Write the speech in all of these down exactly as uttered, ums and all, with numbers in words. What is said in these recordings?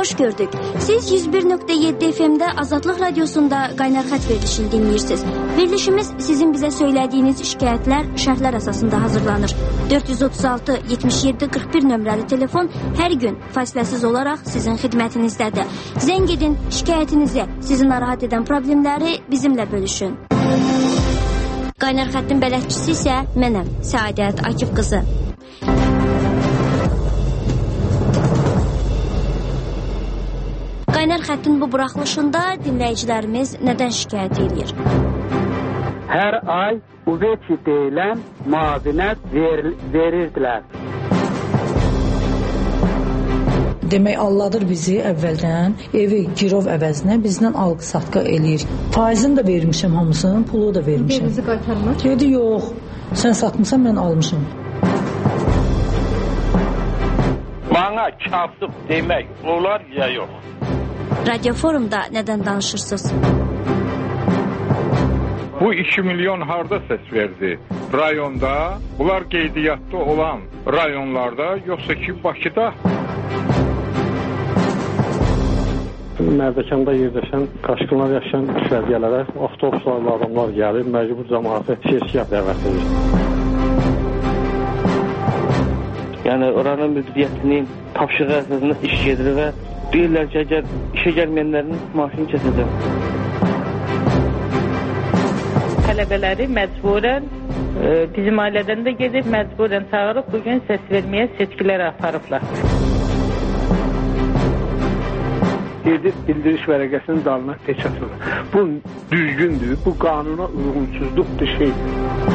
Hoş gördük. Siz yüz bir nöqtə yeddi F M'də Azadlıq Radiosunda Qaynar Xətt verilişini dinləyirsiniz. Verilişimiz sizin bizə söylədiyiniz şikayətlər şərhlər əsasında hazırlanır. dörd yüz otuz altı yetmiş yeddi qırx bir nömrəli telefon hər gün fasiləsiz olaraq sizin xidmətinizdədir. Zəng edin, şikayətinizi, sizi narahat edən problemləri bizimlə bölüşün. Qaynar Xəttin bələdçisi isə mənəm, Səadət Akif qızı. Qaynar Xəttin bu buraxılışında dinləyicilərimiz nədən şikayət edir? Hər ay UVECI deyilən müavinət ver, verirdilər. Demək, alladır bizi əvvəldən, evi girov əvəzinə bizdən alqı-satqa eləyir. Faizini də vermişəm hamısını, pulu da vermişəm. Yerinizi qaytarmır? Dedi, yox, sən satmışsan, mən almışım. Bana kasıb demək olar ya yox? Radio Forumda nədən danışırsınız? Bu iki milyon harda səs verdi? Rayonda, bunlar qeydiyyatda olan rayonlarda, yoxsa ki Bakıda? Mərdəkanda yerləşən, qaşqınlar yaşayan düşərgələrə avtobuslarla adamlar gəlir, məcbur cəmaatı sesiyyat dəvət edir. Yəni oranın müdiriyyətinin tapşırığı əsasında iş gedir və deyirlər ki, əgər işə gəlməyənlərin maaşını kəsəcəm. Tələbələri məcburən e, bizim ailədən də gedib məcburən çağırıb bugün səs verməyə seçkilər aparıblar. Gedib bildiriş vərəqəsinin dalına peç atılır. Bu düzgündür, bu qanuna uyğunsuzluqdur şeydir.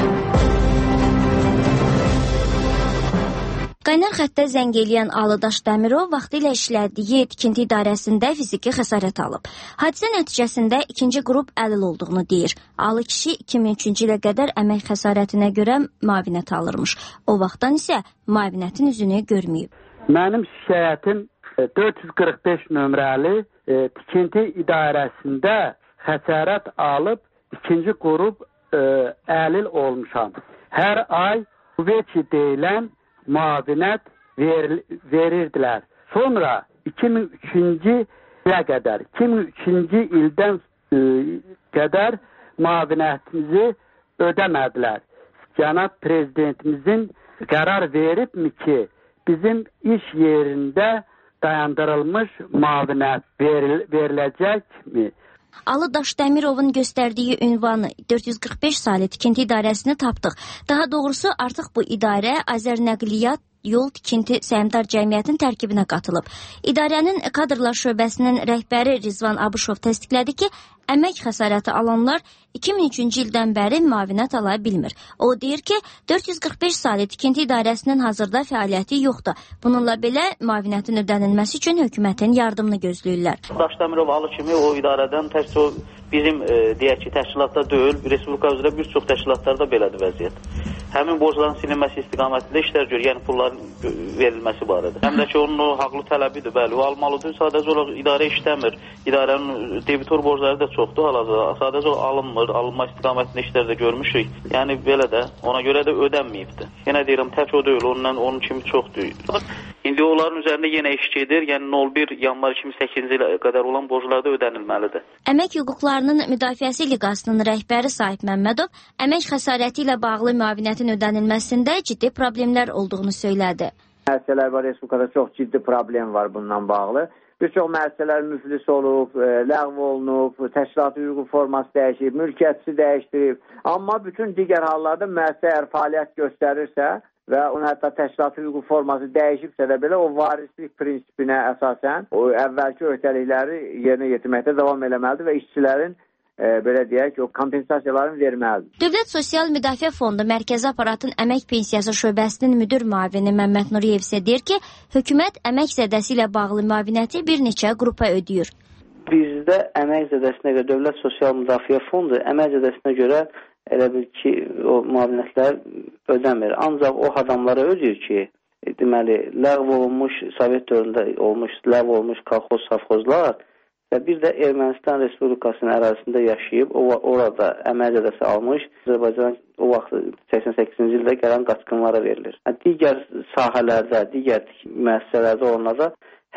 Qaynar Xəttə zəng eləyən Alıdaş Dəmirov vaxtilə işlədiyi tikinti idarəsində fiziki xəsarət alıb. Hadisə nəticəsində ikinci qrup əlil olduğunu deyir. Alı kişi iki min üçüncü ilə qədər əmək xəsarətinə görə müavinət alırmış. O vaxtdan isə müavinətin üzünü görməyib. Mənim şikayətim dörd yüz qırx beş nömrəli e, tikinti idarəsində xəsarət alıb ikinci qrup e, əlil olmuşam. Hər ay UVECI deyilən müavinət ver, verirdilər. Sonra iki min üçüncü ilə qədər, iki min üçüncü ildən e, qədər müavinətimizi ödəmədilər. Cənab Prezidentimizin qərar veribmi ki, bizim iş yerində dayandırılmış müavinət veril, veriləcəkmi? Alıdaş Dəmirovun göstərdiyi ünvanı dörd yüz qırx beş saylı tikinti idarəsini tapdıq. Daha doğrusu artıq bu idarə Azərnəqliyyat Yol Tikinti Səhmdar Cəmiyyətin tərkibinə qatılıb. İdarənin kadrlar şöbəsinin rəhbəri Rizvan Abışov təsdiqlədi ki, əmək xəsarəti alanlar iki min üçüncü ildən bəri müavinət ala bilmir. O deyir ki, dörd yüz qırx beş saylı tikinti idarəsinin hazırda fəaliyyəti yoxdur. Bununla belə müavinətin ödənilməsi üçün hökumətin yardımını gözləyirlər. Daş Dəmirov alı kimi o idarədən təkcə o bizim e, deyək ki, təşkilatda deyil, Respublika üzrə bir çox təşkilatlarda belədir vəziyyət. Həmin borcların silinməsi istiqamətində işlər görür, yəni pulların verilməsi barədə. Həm də ki, onun o haqlı tələbidir, bəli, o almalıdır, sadəcə olaraq idarə işləmir. İdarənin debitor borcları da çoxdur hal-hazırda, sadəcə alınmır, alınma istiqamətində işlər də görmüşük. Yəni belə də, ona görə də ödənməyibdir. Yenə deyirəm, tək o deyil, ondan onun kimi çoxdur. İndi onların üzərində yenə iş gedir, yəni nol bir yanvar iki min səkkizinci ilə qədər olan borclar da ödənilməlidir. Əmək hüquqlarının müdafiəsi liqasının rəhbəri Sahib Məmmədov əmək xəsarəti ilə bağlı müavinətin ödənilməsində ciddi problemlər olduğunu söylədi. Müəssisələr var, Respublikada çox ciddi problem var bununla bağlı. Bir çox müəssisələr müflis olub, ləğv olunub, təşkilatı hüququ forması dəyişib, mülkiyyətçisi dəyişdirib. Amma bütün digər hallarda müəssisə əgər fəaliyyət göstərirsə və onun hətta təşkilatı hüququ forması dəyişibsə də belə o varislik prinsipinə əsasən o əvvəlki öhdəlikləri yerinə yetirməkdə davam eləməlidir və işçilərin e, belə deyək, o kompensasiyalarını verməlidir. Dövlət Sosial Müdafiə Fondu Mərkəzi Aparatın Əmək Pensiyası şöbəsinin müdür müavini Məmməd Nuriyev isə deyir ki, hökumət əmək zədəsi ilə bağlı müavinəti bir neçə qrupa ödəyir. Bizdə əmək zədəsinə görə Dövlət Sosial Müdafiə Fondu əmək zədəsinə görə elə bil ki, o müavinətlər ödəmir. Ancaq o adamlara ödəyir ki, deməli, ləğv olunmuş, Sovet dövründə olmuş, ləğv olmuş kolxoz, safxozlar və bir də Ermənistan Respublikasının ərazisində yaşayıb, o, orada əmək zədəsi almış, Azərbaycan o vaxt səksən səkkizinci ildə gələn qaçqınlara verilir. Yəni, digər sahələrdə, digər müəssisələrdə olanlarda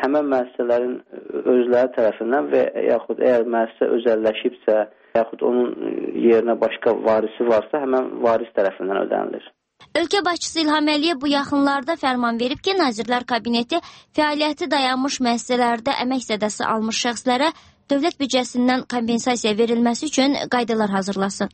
həmən müəssisələrin özləri tərəfindən və yaxud əgər müəssisə özəlləşibsə, yaxud onun yerinə başqa varisi varsa, həmən varis tərəfindən ödənilir. Ölkə başçısı İlham Əliyev bu yaxınlarda fərman verib ki, Nazirlər Kabineti fəaliyyəti dayanmış müəssisələrdə əmək zədəsi almış şəxslərə dövlət büdcəsindən kompensasiya verilməsi üçün qaydalar hazırlasın.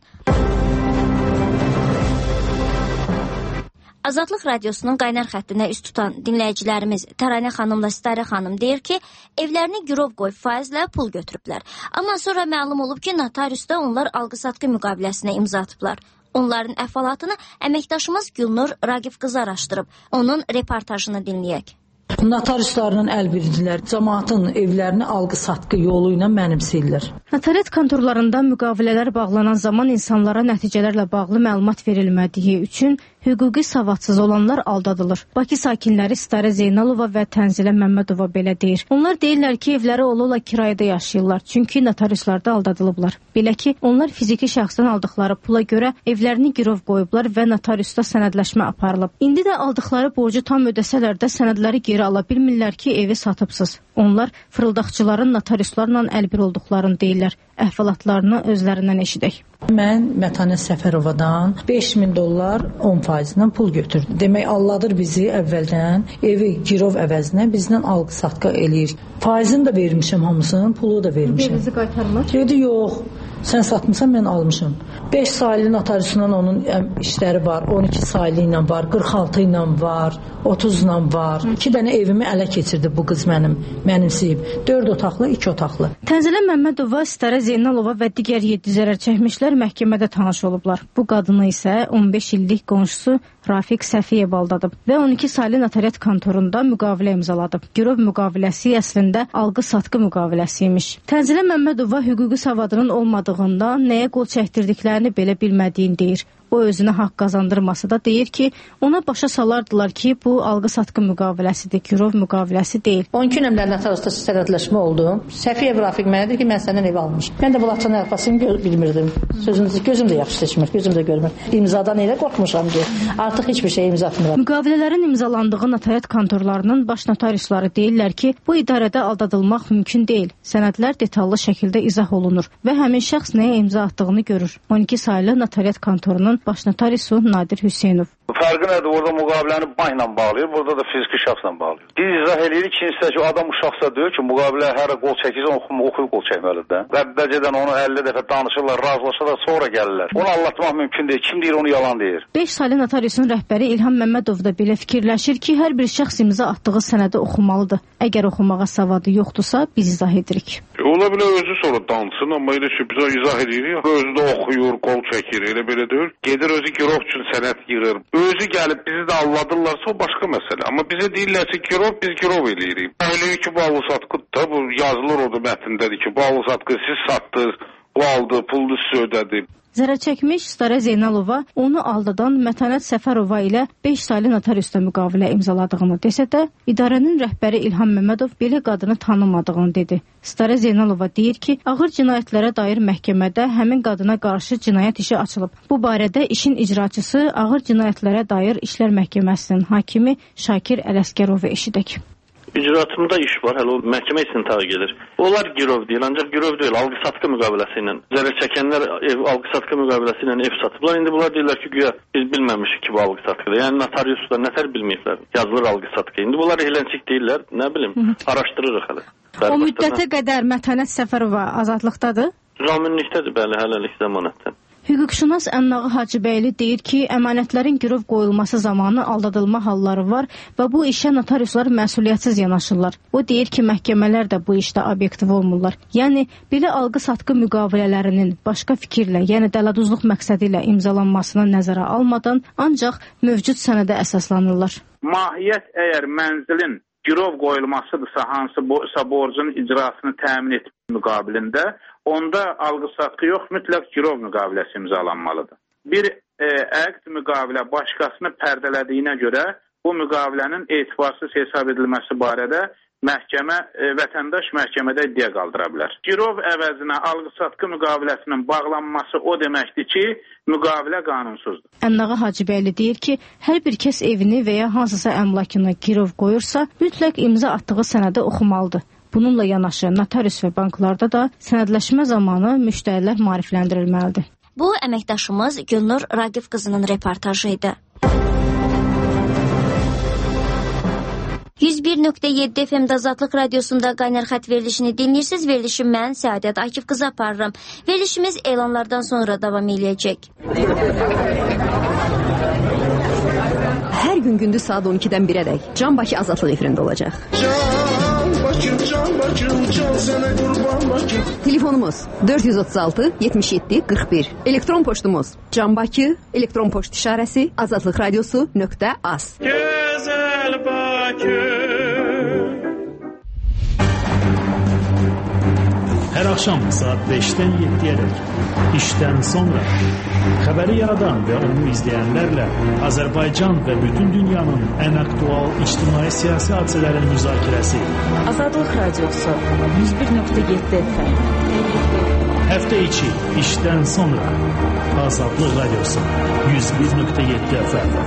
Azadlıq Radiosunun qaynar xəttinə üst tutan dinləyicilərimiz Təranə xanımla Sitarə xanım deyir ki, evlərini girov qoyub faizlə pul götürüblər. Amma sonra məlum olub ki, notariusda onlar alqı-satqı müqaviləsinə imza atıblar. Onların əhvalatını əməkdaşımız Gülnur Raqif qızı araşdırıb. Onun reportajını dinləyək. Notariuslarının əlbircilər cəmaatın evlərini alqı-satqı yolu ilə mənimsəyirlər. Notariat kontorlarında müqavilələr bağlanan zaman insanlara nəticələrlə bağlı məlumat verilmədiyi üçün hüquqi savadsız olanlar aldadılır. Bakı sakinləri Sitarə Zeynalova və Tənzilə Məmmədova belə deyir. Onlar deyirlər ki, evləri ola-ola kirayədə yaşayırlar, çünki notariuslarda aldadılıblar. Belə ki, onlar fiziki şəxsdən aldıqları pula görə evlərini girov qoyublar və notariusda sənədləşmə aparılıb. İndi də aldıqları borcu tam ödəsələr də sənədləri geri ala bilmirlər ki, evi satıbsız. Onlar fırıldaqçıların notariuslarla əlbir olduqlarını deyirlər. Əhvalatlarını özlərindən eşidək. Mən Mətanət Səfərovadan beş min dollar on faizindən pul götürdüm. Demək, alladır bizi əvvəldən, evi girov əvəzinə bizdən alqı-satqı eləyir. Faizini də vermişəm hamısını, pulu da vermişəm. Evizi qaytarmır? Dedi, yox. Sən satmısan, mən almışım. beş saylı notariusundan onun işləri var, on iki saylı ilə var, qırx altı ilə var, otuz ilə var. İki dənə evimi ələ keçirdi bu qız mənim, mənimsəyib. dörd otaqlı, iki otaqlı. Tənzilə Məmmədova, Sitarə Zeynalova və digər yeddi zərər çəkmişlər məhkəmədə tanış olublar. Bu qadını isə on beş illik qonşusu Rafiq Səfiyev aldadıb və on iki saylı notariat kontorunda müqavilə imzaladıb. Girov müqaviləsi əslində alqı-satqı müqaviləsi imiş. Tənzilə Məmmədova hüquqi savadının olmadığından nəyə qol çəkdirdiklərini belə bilmədiyini deyir. O özünə haqq qazandırmasa da deyir ki, ona başa salardılar ki, bu alqı-satqı müqaviləsidir, girov müqaviləsi deyil. on iki nömrəli notariusda sənədləşmə oldu. Səfiyev Rafiq mənə deyir ki, mən səndən ev almışım. Mən də bu laçanın əlfasını bilmirdim. Sözünüzü gözüm də yaxşı seçmir, gözüm də görmür. İmzadan elə qorxmuşam ki, artıq heç bir şey imza atmıram. Müqavilələrin imzalandığı notariat kontorlarının baş notariusları deyirlər ki, bu idarədə aldadılmaq mümkün deyil. Sənədlər detallı şəkildə izah olunur və həmin şəxs nəyə imza atdığını görür. on iki saylı notariat kontorunun baş notariusu Nadir Hüseynov. Fərqi nədir? Orada müqaviləni bankla bağlayır, burada da fiziki şəxslə bağlayır. Biz izah eləyirik ki, ki, adam uşaqsa deyir ki, müqavilə hər qol çəkirsə, oxuyub qol çəkməlidir. Qəbdəcədən onu əlli dəfə danışırlar, razılaşırlar, sonra gəlirlər. Onu anlatmaq mümkün deyil. Kim deyir, onu yalan deyir. beş saylı notariusun rəhbəri İlham Məmmədov da belə fikirləşir ki, hər bir şəxs imza atdığı sənədi oxumalıdır. Əgər oxumağa savadı yoxdursa, biz izah edirik. Ola bilər özü sonra dansın, amma elə ki, bizə izah edirik. Özü də oxuyur, qol çəkir, elə belə deyir. Gedir özü girov üçün sənət yığır. Özü gəlib bizi də alladırlarsa o başqa məsələ. Amma bizə deyirlər ki, girov, biz girov eləyirik. Elə ki, bu alqı-satqıdır da, bu yazılır orada mətndədir ki, bu alqı-satqı siz satdınız, bu aldı, pulunu siz ödədi. Zərər çəkmiş Sitarə Zeynalova onu aldadan Mətanət Səfərova ilə beş saylı notariusda müqavilə imzaladığını desə də, idarənin rəhbəri İlham Məmmədov belə qadını tanımadığını dedi. Sitarə Zeynalova deyir ki, ağır cinayətlərə dair məhkəmədə həmin qadına qarşı cinayət işi açılıb. Bu barədə işin icraçısı Ağır cinayətlərə dair İşlər Məhkəməsinin hakimi Şakir Ələsgərovu eşidək. İcraatında iş var, hələ o məhkəmə istintaqı gedir. Onlar girov deyil, ancaq girov deyil, alqı-satqı müqaviləsi ilə. Zərər çəkənlər ev, alqı-satqı müqaviləsi ilə ev satıblar. İndi bunlar deyirlər ki, güya biz bilməmişik ki, bu alqı-satqıdır. Yəni notariuslar nətər bilməyiblər, yazılır alqı-satqı. İndi bunlar ehlənçik deyirlər, nə bilim, Hı -hı. araşdırırıq hələ. O müddətə qədər Mətanət Səfərova azadlıqdadır? Zaminlikdədir, bəli, hələlik zəmanətdən. Hüquqşünas Əmnağı Hacıbəyli deyir ki, əmanətlərin girov qoyulması zamanı aldadılma halları var və bu işə notariuslar məsuliyyətsiz yanaşırlar. O deyir ki, məhkəmələr də bu işdə obyektiv olmurlar. Yəni, belə alqı-satqı müqavilələrinin başqa fikirlə, yəni dələduzluq məqsədi ilə imzalanmasını nəzərə almadan ancaq mövcud sənədə əsaslanırlar. Mahiyyət əgər mənzilin girov qoyulmasıdırsa, hansısa borcun icrasını təmin etmək müqabilində, onda alqı-satqı yox, mütləq girov müqaviləsi imzalanmalıdır. Bir e, əqd müqavilə başqasını pərdələdiyinə görə bu müqavilənin etibarsız hesab edilməsi barədə məhkəmə, e, vətəndaş məhkəmədə iddia qaldıra bilər. Girov əvəzinə alqı-satqı müqaviləsinin bağlanması o deməkdir ki, müqavilə qanunsuzdur. Ənnağı Hacıbəyli deyir ki, hər bir kəs evini və ya hansısa əmlakını girov qoyursa, mütləq imza atdığı sənədi oxumalıdır. Bununla yanaşı notarius və banklarda da sənədləşmə zamanı müştərilər maarifləndirilməlidir. Bu, əməkdaşımız Gülnur Raqif qızının reportajı idi. yüz bir nöqtə yeddi F M-də Azadlıq Radiosunda Qaynar xətt verilişini dinləyirsiniz. Verilişi mən Səadət Akif qızı aparıram. Verilişimiz elanlardan sonra davam edəcək. Hər gün gündüz saat on ikidən birədək Can Bakı Azadlıq efirində olacaq. Can Bakım, Can Bakım, can sənə qurban Bakım. Telefonumuz dörd yüz otuz altı yetmiş yeddi qırx bir. Elektron poçtumuz Can Bakı, elektron poçt işarəsi azadlıq radiosu nöqtə az. Gözəl Bakı. Hər axşam saat beşdən yeddiyədək işdən sonra xəbəri yaradan və onu izləyənlərlə Azərbaycan və bütün dünyanın ən aktual ictimai-siyasi hadisələrin müzakirəsi. Azadlıq Radiosu yüz bir nöqtə yeddi F M. Həftə içi işdən sonra Azadlıq Radiosu yüz bir nöqtə yeddi F M.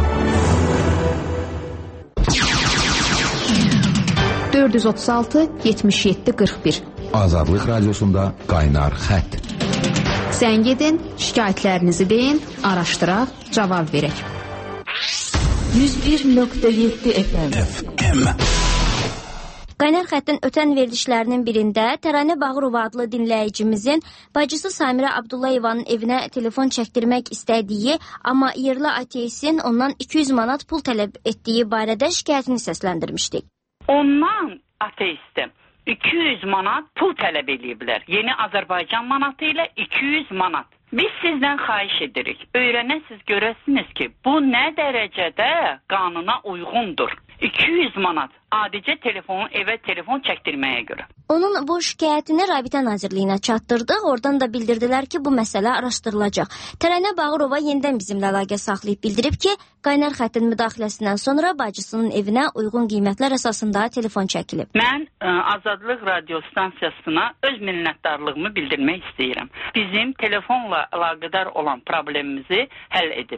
dörd yüz otuz altı yetmiş yeddi qırx bir. Azadlıq Radiosunda Qaynar xətt. Zəng edin, şikayətlərinizi deyin, araşdıraq, cavab verək. yüz bir nöqtə yeddi F M. Qaynar xəttin ötən verilişlərinin birində Təranə Bağırova adlı dinləyicimizin bacısı Samirə Abdullayevanın evinə telefon çəkdirmək istədiyi, amma yerli ateistin ondan iki yüz manat pul tələb etdiyi barədə şikayətini səsləndirmişdik. Ondan ateistim iki yüz manat pul tələb ediblər. Yeni Azərbaycan manatı ilə iki yüz manat. Biz sizdən xahiş edirik. Öyrənəsiz görəsiniz ki, bu nə dərəcədə qanuna uyğundur. iki yüz manat adicə telefonu evə telefon çəkdirməyə görə. Onun bu şikayətini Rabitə Nazirliyinə çatdırdıq. Oradan da bildirdilər ki, bu məsələ araşdırılacaq. Təranə Bağırova yenidən bizimlə əlaqə saxlayıb bildirib ki, Qaynar xəttin müdaxiləsindən sonra bacısının evinə uyğun qiymətlər əsasında telefon çəkilib. Mən ə, Azadlıq Radio stansiyasına öz minnətdarlığımı bildirmək istəyirəm. Bizim telefonla əlaqədar olan problemimizi həll edib.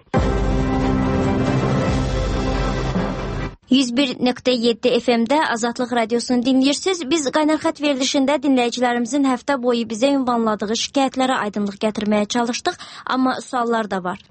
yüz bir nöqtə yeddi F M-də Azadlıq Radiosunu dinləyirsiniz. Biz Qaynar xətt verilişində dinləyicilərimizin həftə boyu bizə ünvanladığı şikayətlərə aydınlıq gətirməyə çalışdıq, amma suallar da var.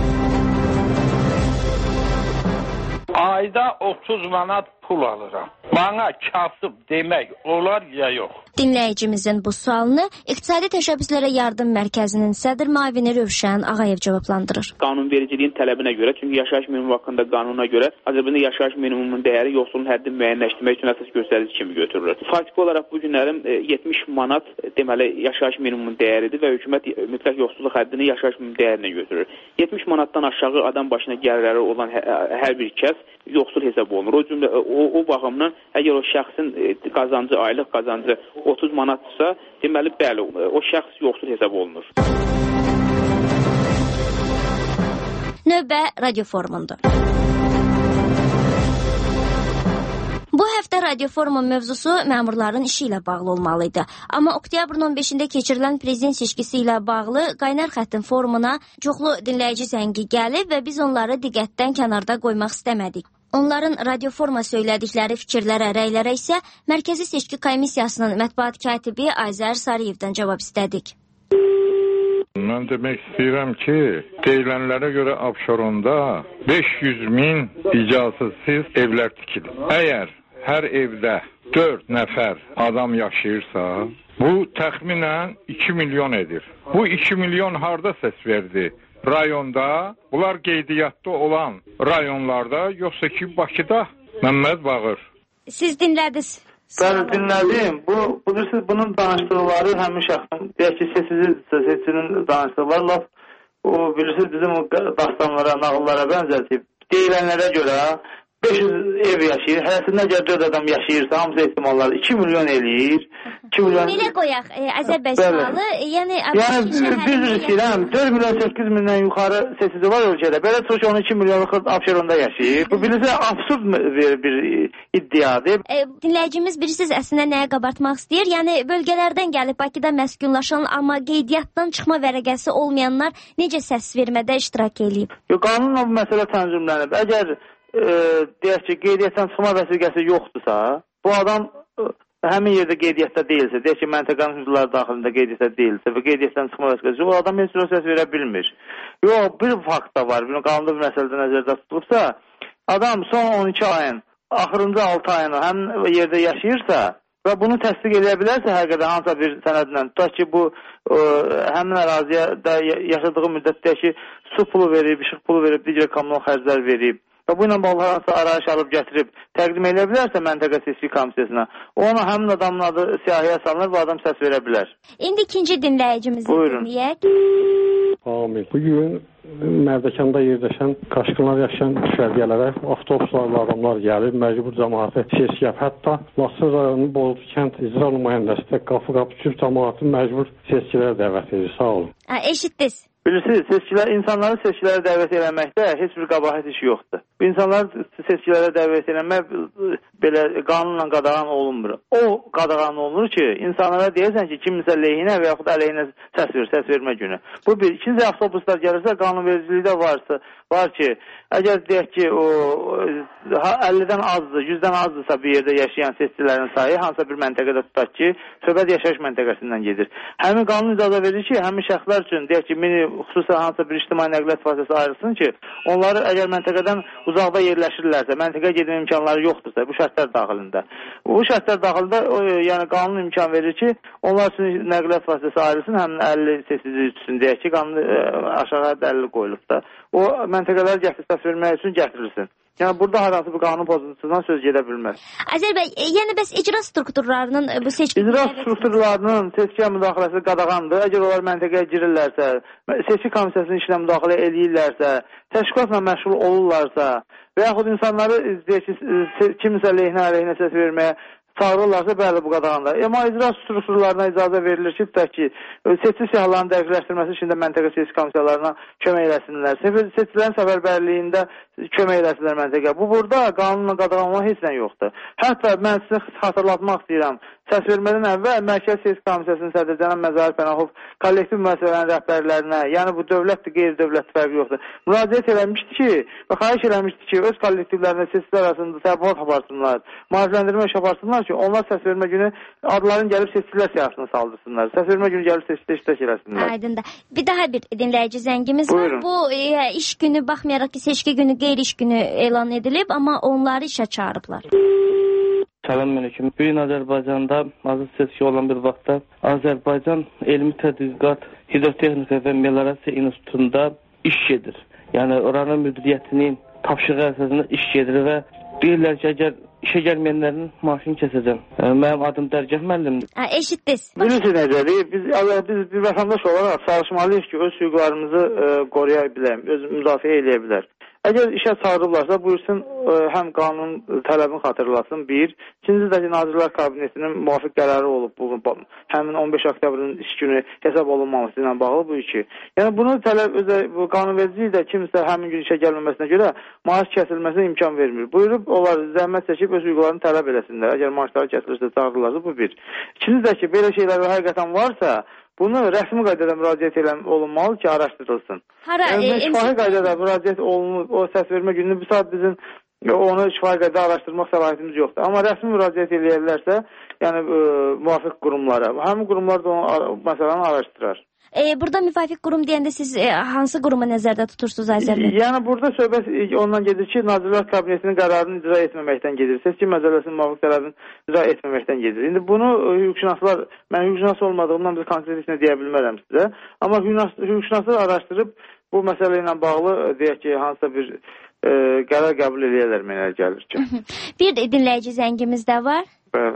Ayda otuz manat pul alıram. Bana kasıb demək olar ya yox? Dinləyicimizin bu sualını İqtisadi Təşəbbüslərə Yardım Mərkəzinin sədr müavini Rövşən Ağayev cavablandırır. Qanunvericiliyin tələbinə görə, çünki yaşayış minimumu haqqında qanuna görə Azərbaycanda yaşayış minimumunun dəyəri yoxsulun həddini müəyyənləşdirmək üçün əsas göstərici kimi götürülür. Faktiki olaraq bu günlərin yetmiş manat deməli yaşayış minimumunun dəyəridir və hökumət mütləq yoxsulluq həddini yaşayış minimumunun dəyərinə götürür. yetmiş manatdan aşağı adam başına gəlirləri olan hər bir kəs yoxsul hesab olunur. O cümlə o, o baxımdan əgər o şəxsin qazancı, aylıq qazancı otuz manatdırsa, deməli bəli, o şəxs yoxsul hesab olunur. Növbə radio forumundur. Bu həftə radio forumun mövzusu məmurların işi ilə bağlı olmalıydı. Amma oktyabrın on beşində keçirilən prezident seçkisi ilə bağlı Qaynar xəttin forumuna çoxlu dinləyici zəngi gəlib və biz onları diqqətdən kənarda qoymaq istəmədik. Onların radio foruma söylədikləri fikirlərə, rəylərə isə Mərkəzi Seçki Komissiyasının mətbuat katibi Ayzər Sarıyevdən cavab istədik. Mən demək istəyirəm ki, deyilənlərə görə Abşeronda beş yüz min icazəsiz evlər tikilib. Əgər hər evdə dörd nəfər adam yaşayırsa, bu təxminən iki milyon edir. Bu iki milyon harda səs verdi? Rayonda, bunlar qeydiyyatda olan rayonlarda, yoxsa ki Bakıda? Məmməd Bağır. Siz dinlədiniz. Bəli, dinlədim. Bu, bilirsiniz, bunun danışdıqları həmin şəxsin, deyək ki, seçicinin danışdığı var. Laf, o, bilirsiniz, bizim o dastanlara, nağıllara bənzətib. Deyilənlərə görə beş yüz ev yaşayır. Hərəsində əgər dörd adam yaşayırsa, hamısı ehtimallar iki milyon eləyir. iki iki milyon. Belə qoyaq, e, Azərbaycanlı, yəni Yəni düz istəyirəm, dörd milyon səkkiz mindən yuxarı seçici var ölkədə. Belə çox on iki milyonluq Abşeronda yaşayır. Bu bilirsə absurd bir, bir iddiadır. E, dinləyicimiz bilirsiniz əslində nəyə qabartmaq istəyir? Yəni bölgələrdən gəlib Bakıda məskunlaşan, amma qeydiyyatdan çıxma vərəqəsi olmayanlar necə səs vermədə iştirak eləyib? Yox, qanunla bu məsələ tənzimlənib. Əgər e, deyək ki, qeydiyyatdan çıxma vəsiqəsi yoxdursa, bu adam e, həmin yerdə qeydiyyatda deyilsə, deyək ki, məntəqənin hüdudları daxilində qeydiyyatda deyilsə və qeydiyyatdan çıxma vəsiqəsi, o adam heç bir səs verə bilmir. Yox, bir fakt da var, bunu qanunda bir məsələdə nəzərdə tutulubsa, adam son on iki ayın, axırıncı altı ayını həmin yerdə yaşayırsa və bunu təsdiq edə bilərsə həqiqətən hansısa bir sənədlə, tutaq ki, bu ə, həmin əraziyə də yaşadığı müddətdə ki, su pulu verib, işıq pulu verib, digər kommunal xərclər verib və bu ilə bağlı hansısa arayış alıb gətirib təqdim edə bilərsə məntəqə seçki komissiyasına, ona həmin adamın adı siyahıya salınır və adam səs verə bilər. İndi ikinci dinləyicimizi dinləyək. Amil. Bugün Mərdəkanda yerləşən qaçqınlar yaşayan düşərgələrə avtobuslarla adamlar gəlib, məcbur cəmaatı seçki yap. Hətta Laçın rayonu Bozdu kənd icra nümayəndəsi də qapı-qapı tüm cəmaatı məcbur seçkilərə dəvət edir. Sağ olun. Ha, eşitdiniz. Bilirsiniz, seçkilər, insanları seçkilərə dəvət eləməkdə heç bir qabahət iş yoxdur. Bu insanları seçkilərə dəvət eləmək belə qanunla qadağan olunmur. O qadağan olunur ki, insanlara deyəsən ki, kimsə lehinə və yaxud əleyhinə səs ver, səs vermə günü. Bu bir. İkinci avtobuslar gəlirsə, qanunvericilikdə varsa, var ki, əgər deyək ki, o əllidən azdır, yüzdən azdırsa bir yerdə yaşayan seçkilərin sayı, hansısa bir məntəqədə tutaq ki, söhbət yaşayış məntəqəsindən gedir. Həmin qanun icazə verir ki, həmin şəxslər üçün deyək ki, mini xüsusən hansısa bir ictimai nəqliyyat vasitəsi ayrılsın ki, onları əgər məntəqədən uzaqda yerləşirlərsə, məntəqəyə gedmə imkanları yoxdursa, bu şərtlər daxilində. Bu şərtlər daxilində o, yəni qanun imkan verir ki, onlar üçün nəqliyyat vasitəsi ayrılsın, həmin əlli seçici üçün deyək ki, qanun ə, aşağı əlli qoyulub da. O məntəqələr gətirib səs vermək üçün gətirilsin. Yəni burada hər hansı bir qanun pozuntusundan söz gedə bilməz. Azər bəy, yəni bəs icra strukturlarının bu seçki İcra strukturlarının seçkiyə müdaxiləsi qadağandır. Əgər onlar məntəqəyə girirlərsə, seçki komissiyasının işinə müdaxilə eləyirlərsə, təşkilatla məşğul olurlarsa və yaxud insanları deyək ki, kimsə lehinə, əleyhinə səs verməyə çağırırlarsa, bəli, bu qadağandır. Amma icra strukturlarına icazə verilir ki, tutaq ki, seçki siyahılarının dəqiqləşdirməsi üçün də məntəqə seçki komissiyalarına kömək eləsinlər. Seçkilərin səfərbərliyində kömək eləsinlər məntəqə. Bu, burada qanunla qadağan olan heç nə yoxdur. Hətta mən sizə xatırlatmaq istəyirəm, səs vermədən əvvəl Mərkəzi Seçki Komissiyasının sədri cənab Məzahir Pənahov kollektiv müəssisələrin rəhbərlərinə, yəni bu dövlətli, qeyri-dövlətli fərqi yoxdur, müraciət eləmişdi ki, və xahiş eləmişdi ki, öz kollektivlərinə seçkilər arasında təbliğat aparsınlar, maarifləndirmə iş aparsınlar ki, onlar səs vermə günü adların gəlib seçkilər siyahısına saldırsınlar. Səs vermə günü gəlib seçkidə iştirak eləsinlər. Aydındır. Bir daha bir dinləyici zəngimiz var. Buyurun. Bu e, iş günü, baxmayaraq ki, seçki günü, qeyri-iş günü elan edilib, amma onları işə çağırıblar. Salam aleyküm. Bu gün Azərbaycanda azad seçki olan bir vaxtda Azərbaycan Elmi Tədqiqat Hidrotexnika və Meliorasiya İnstitutunda iş gedir. Yəni oranın müdiriyyətinin tapşırığı əsasında iş gedir və deyirlər ki, əgər işə gəlməyənlərin maaşını kəsəcəm. Mənim adım Dərgah müəllimdir. Ha, eşitdiniz. Bilirsiniz necədir? Biz, biz bir vətəndaş olaraq çalışmalıyıq ki, öz hüquqlarımızı e, qoruya biləyim, öz müdafiə eləyə bilər. Əgər işə çağırırlarsa, buyursun, ə, həm qanun tələbini xatırlasın, bir. İkincisi də ki, Nazirlər Kabinetinin müvafiq qərarı olub, bu, həmin on beş oktyabrın iş günü hesab olunmaması ilə bağlı bu iki. Yəni, bunu tələb, özə, bu qanunvericilik də kimsə həmin gün işə gəlməməsinə görə maaş kəsilməsinə imkan vermir. Buyurub, onlar zəhmət çəkib öz hüquqlarını tələb eləsinlər. Əgər maaşları kəsilirsə, çağırırlarsa, bu bir. İkincisi də ki, belə şeylər həqiqətən varsa, bunu rəsmi qaydada müraciət olunmalı ki, araşdırılsın. Hara, yəni, e, şifahi qaydada müraciət olunur, o səs vermə gününü bir saat bizim onu şifahi qaydada araşdırmaq səlahiyyətimiz yoxdur. Amma rəsmi müraciət eləyərlərsə, yəni ə, müvafiq qurumlara, həmin qurumlar da onu, məsələni araşdırar. E, burada müvafiq qurum deyəndə siz e, hansı qurumu nəzərdə tutursunuz Azər bəy? Yəni burada söhbət ondan gedir ki, Nazirlər Kabinetinin qərarını icra etməməkdən gedir. Seçki məcəlləsinin müvafiq qərarını icra etməməkdən gedir. İndi bunu hüquqşünaslar, mən hüquqşünas olmadığımdan bir konkret heç nə deyə bilmərəm sizə. Amma hüquqşünaslar araşdırıb bu məsələ ilə bağlı deyək ki, hansısa bir e, qərar qəbul edərlər mənə gəlir ki. Bir dinləyici zəngimiz də var. Bəli.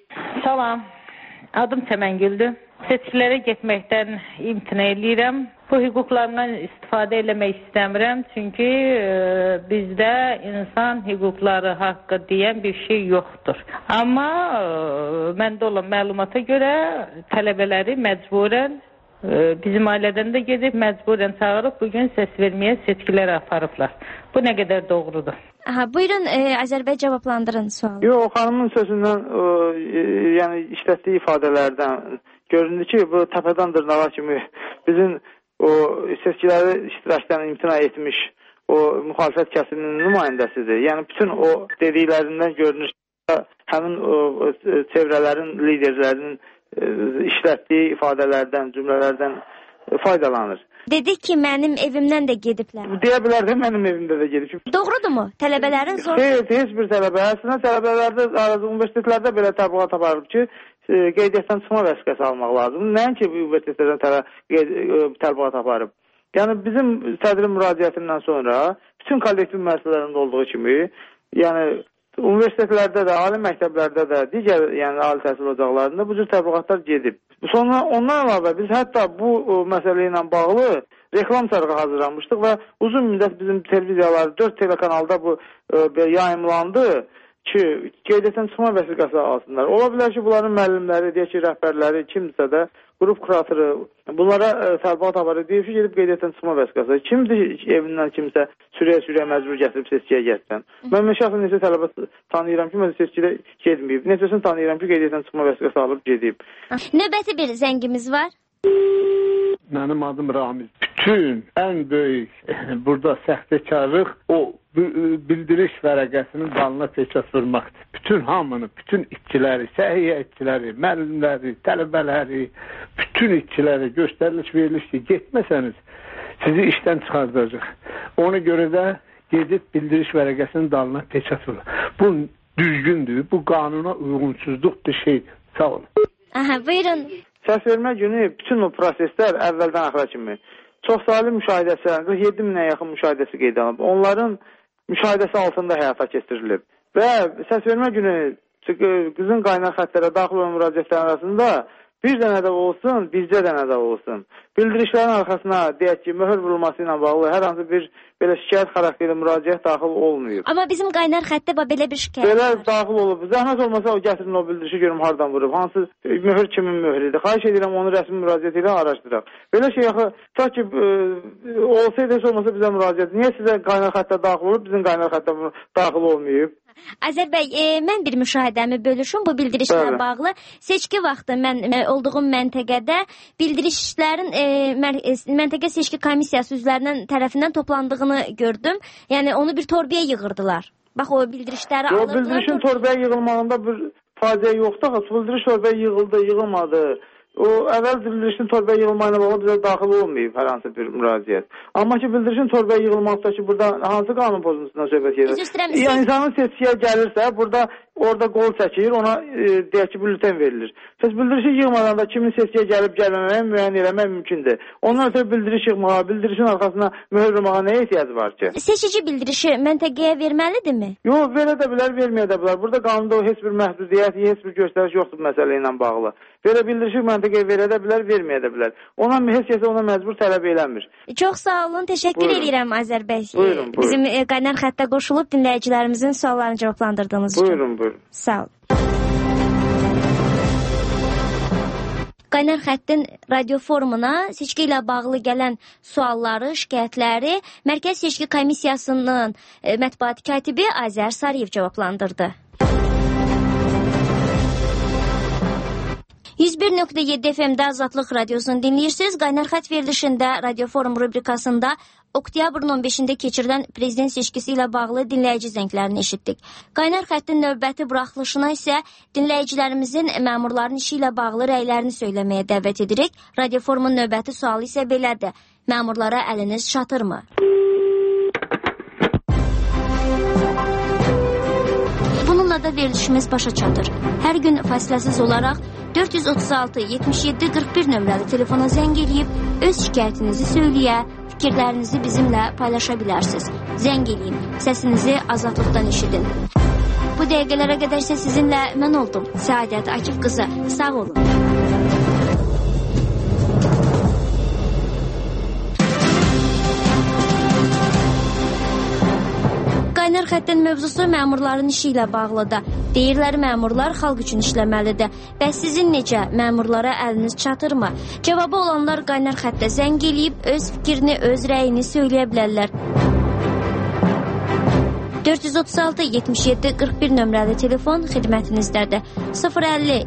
Salam. Adım Səməngüldür. Seçkilərə getməkdən imtina eləyirəm. Bu bu hüquqlarından istifadə eləmək istəmirəm, çünki e, bizdə insan hüquqları haqqı deyən bir şey yoxdur. Amma e, məndə olan məlumata görə tələbələri məcburən e, bizim ailədən də gedib məcburən çağırıb bugün səs verməyə seçkilər aparıblar. Bu nə qədər doğrudur? Aha, buyurun e, Azərbaycan cavablandırın sualı. Yox, o xanımın sözündən e, e, yəni işlətdiyi ifadələrdən göründü ki, bu təpədən dırnağa kimi bizim o seçkiləri iştirakdan imtina etmiş o müxalifət kəsiminin nümayəndəsidir. Yəni bütün o dediklərindən görünür ki, həmin o çevrələrin, liderlərinin e, işlətdiyi ifadələrdən, cümlələrdən e, faydalanır. Dedi ki, mənim evimdən də gediblər. Deyə bilər də mənim evimdə də gedib. Doğrudur mu? Tələbələrin zor... Heç, heç bir tələbə. Əslində tələbələrdə, universitetlərdə belə təbliğat aparıb ki, qeydiyyatdan çıxma vəsiqəsi almaq lazım. Nəinki bu universitetlərdən təbliğat aparıb. Yəni bizim sədrin müraciətindən sonra bütün kollektiv müəssisələrində olduğu kimi, yəni universitetlərdə də, ali məktəblərdə də, digər yəni ali təhsil ocaqlarında bu cür təbliğatlar gedib. Sonra ondan əlavə biz hətta bu o, məsələ ilə bağlı reklam sərgi hazırlamışdıq və uzun müddət bizim televiziyalar dörd telekanalda bu e, yayımlandı ki, qeydiyyatdan çıxma vəsiqəsi alsınlar. Ola bilər ki, bunların müəllimləri, deyək ki, rəhbərləri, kimdirsə də, qrup kuratoru bunlara e, təbliğat aparır, deyir ki, gedib qeydiyyatdan çıxma vəsiqəsi. Kimdir evindən kimsə sürəyə-sürəyə məcbur gətirib seçkiyə getsən? Mən şəxsən neçə tələbə tanıyıram ki, mən seçkidə getməyib. Neçəsini tanıyıram ki, qeydiyyatdan çıxma vəsiqəsi alıb gedib. Növbəti bir zəngimiz var. Mənim adım Ramiz. Bütün ən böyük burada səxtəkarlıq o bildiriş vərəqəsinin dalına peçat vurmaqdır. Bütün hamını, bütün işçiləri, səhiyyə işçiləri, müəllimləri, tələbələri, bütün işçiləri göstərilir, verilir ki, getməsəniz sizi işdən çıxardacaq. Ona görə də gedib bildiriş vərəqəsinin dalına peçat vurur. Bu düzgündür, bu qanuna uyğunsuzluq bir şeydir. Sağ olun. Aha, buyurun. Səs vermə günü bütün o proseslər əvvəldən axıra kimi çox saylı müşahidəsi, qırx yeddi minə yaxın müşahidəsi qeyd alınıb. Onların müşahidəsi altında həyata keçirilib. Və səs vermə günü qızın qaynar xətlərə daxil olan müraciətlərin arasında bir dənə də olsun, bircə dənə də olsun. Bildirişlərin arxasına deyək ki, möhür vurulması ilə bağlı hər hansı bir belə şikayət xarakterli müraciət daxil olmayıb. Amma bizim qaynar xəttə belə bir şikayət belə var. daxil olub. Zəhmət olmasa o gətirin o bildirişi görüm hardan vurub. Hansı möhür kimin möhrüdür? Xahiş edirəm onu rəsmi müraciət ilə araşdıraq. Belə şey axı ta ki e, olsaydı heç olmasa bizə müraciət. Niyə sizə qaynar xəttə daxil olub, bizim qaynar xəttə daxil olmayıb? Azər bəy, e, mən bir müşahidəmi bölüşüm bu bildirişlərlə Bəli. bağlı. Seçki vaxtı mən e, olduğum məntəqədə bildirişlərin e, mər məntəqə seçki komissiyası üzvlərinin tərəfindən toplandığını gördüm. Yəni onu bir torbaya yığırdılar. Bax o bildirişləri Yo, alırdılar. bildirişin torbaya yığılmağında bir faciə yoxdur. Bildiriş torbaya yığıldı, yığılmadı. O əvvəl bildirişin torbaya yığılmayla bağlı bizə daxil olmayıb hər hansı bir müraciət. Amma ki bildirişin torbaya yığılmaqda ki burada hansı qanun pozuntusundan söhbət gedir? Yəni insanın seçkiyə gəlirsə burada orada qol çəkir, ona e, deyək ki bülten verilir. Siz bildirişi yığmadan da kimin seçkiyə gəlib gəlməməyə müəyyən eləmək mümkündür. Ondan ötürü bildiriş yığmağa, bildirişin arxasına möhür vurmağa nə ehtiyac var ki? Seçici bildirişi məntəqəyə verməlidirmi? Yox, verə də bilər, verməyə də bilər. Burada qanunda heç bir məhdudiyyət, heç bir göstəriş yoxdur məsələ ilə bağlı. Belə bildirişi məntəqəyə verə də bilər, verməyə də bilər. Ona heç kəsə ona məcbur tələb eləmir. Çox sağ olun, təşəkkür Buyurun. edirəm Azər bəy. Buyurun, buyurun. Bizim e, qaynar xəttə qoşulub dinləyicilərimizin suallarını cavablandırdığınız üçün. Buyurun, buyurun. Sağ olun. Qaynar xəttin radio forumuna seçki ilə bağlı gələn sualları, şikayətləri Mərkəz Seçki Komissiyasının e, mətbuat katibi Azər Sarıyev cavablandırdı. yüz bir nöqtə yeddi F M-də Azadlıq Radiosunu dinləyirsiniz. Qaynar xətt verilişində Radio Forum rubrikasında oktyabrın on beşində keçirilən prezident seçkisi ilə bağlı dinləyici zənglərini eşitdik. Qaynar xəttin növbəti buraxılışına isə dinləyicilərimizin məmurların işi ilə bağlı rəylərini söyləməyə dəvət edirik. Radio Forumun növbəti sualı isə belədir. Məmurlara əliniz çatırmı? Bununla da verilişimiz başa çatır. Hər gün fasiləsiz olaraq dörd yüz otuz altı yetmiş yeddi qırx bir nömrəli telefona zəng eləyib öz şikayətinizi söyləyə, fikirlərinizi bizimlə paylaşa bilərsiniz. Zəng eləyin, səsinizi azadlıqdan eşidin. Bu dəqiqələrə qədər isə sizinlə mən oldum. Səadət Akif qızı, sağ olun. Qaynar xəttin mövzusu məmurların işi ilə bağlıdır. Deyirlər məmurlar xalq üçün işləməlidir. Bəs sizin necə? Məmurlara əliniz çatırmı? Cavabı olanlar qaynar xəttə zəng eləyib öz fikrini, öz rəyini söyləyə bilərlər. dörd yüz otuz altı yetmiş yeddi qırx bir nömrəli telefon xidmətinizdədir. sıfır əlli